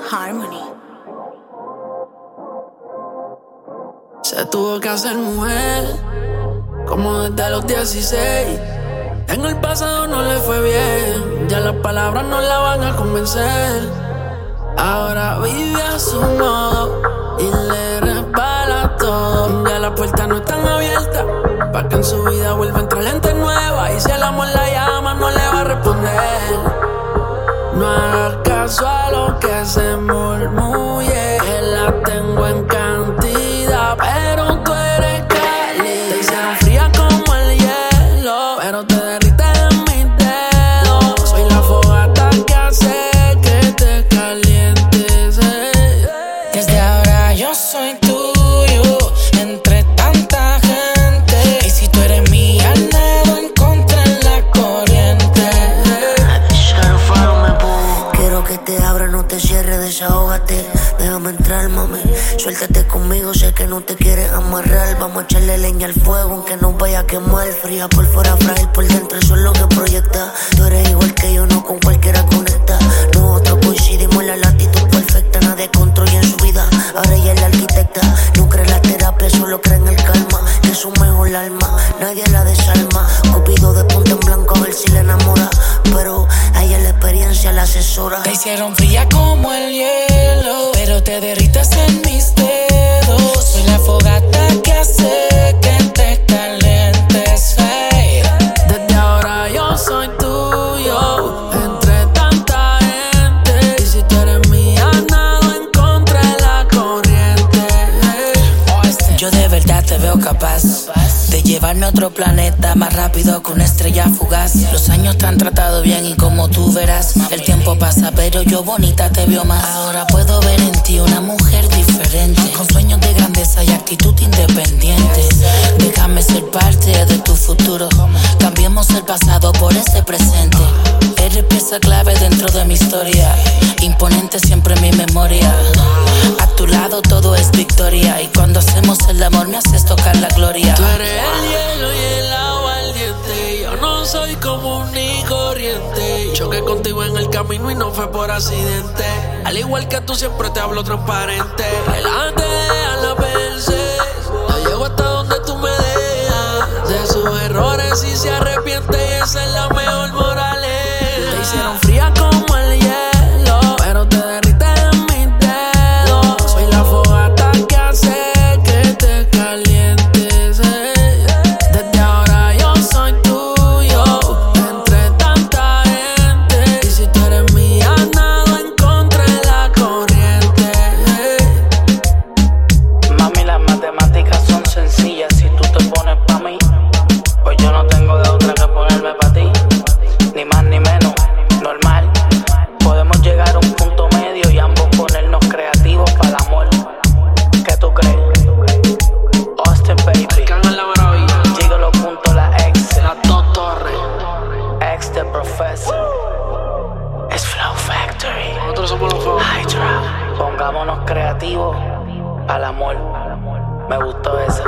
Harmony. Se tuvo que hacer mujer, como desde los 16. En el pasado no le fue bien, ya las palabras no la van a convencer. Ahora vive a su modo y le resbala todo. Ya las puertas no están abiertas, pa' que en su vida vuelva a entrar gente nueva. Y si el amor la llama, no le va a responder. No hagas caso a lo que se murmulle, que la tengo en cantidad, pero tú eres cálida. Te hicieron fría como el hielo, pero te derrites en mis dedos. Soy la fogata que hace que te calientes. Desde ahora yo soy tuyo, entre tanta gente. Y si tú eres mía, nado en contra en la corriente. Quiero que te abra, no te cierres, desahógate. Déjame entrar, mami, suéltate conmigo, sé que no te quieres amarrar. Vamos a echarle leña al fuego, aunque no vaya a quemar. Fría por fuera, frágil por dentro, eso es lo que proyecta. Tú eres igual que yo, no con cualquiera conecta. Nosotros coincidimos en la latitud perfecta. Nadie construye en su vida, ahora ella es la arquitecta. No cree en la terapia, solo cree en el calma, que es su mejor alma, nadie la desalma. Cupido de punta en blanco a ver si le enamora, pero a ella la experiencia la asesora. Te hicieron fría como el hielo, pero te derrites en mis dedos. Soy la fogata que hace que te calientes, hey. Desde ahora yo soy tuyo, entre tanta gente. Y si tú eres mía, nado en contra de la corriente. Yo de verdad te veo capaz de llevarme a otro planeta más rápido que una estrella fugaz. Los años te han tratado bien y como tú verás, el tiempo pasa pero yo bonita te veo más. Ahora puedo ver en ti una mujer diferente, con sueños de grandeza y actitud independiente. Déjame ser parte de tu futuro, cambiemos el pasado por ese presente. Eres pieza clave dentro de mi historia, imponente siempre en mi memoria. A tu lado todo es victoria, y cuando hacemos el amor me haces tocar la gloria. Tú eres el hielo y el agua al diente. Yo no soy común ni corriente. Choqué contigo en el camino y no fue por accidente. Al igual que tú siempre te hablo transparente. Relájate, déjala verse. La llevo hasta donde tú me dejas. De sus errores y se arrepiente, y esa es la mejor moraleja. Te hicieron fría como el hielo, pero te derrites en mis dedos. Soy la fogata que hace que te calientes. Desde ahora yo soy tuyo, entre tanta gente. Y si tú eres mía, nado en contra de la corriente. Mami, las matemáticas son sencillas. Si tú te pones pa' mí, pues yo no tengo de otra que ponerme pa' ti. Ni más ni menos, normal. Podemos llegar a un punto medio y ambos ponernos creativos para el amor. ¿Qué tú crees? Austin, baby. Cagan la maravilla. Gigolo punto la ex. Las dos torres. Ex de professor. Es Flow Factory. Nosotros somos los fuegos. Hydra. Pongámonos creativos al amor. Me gustó esa.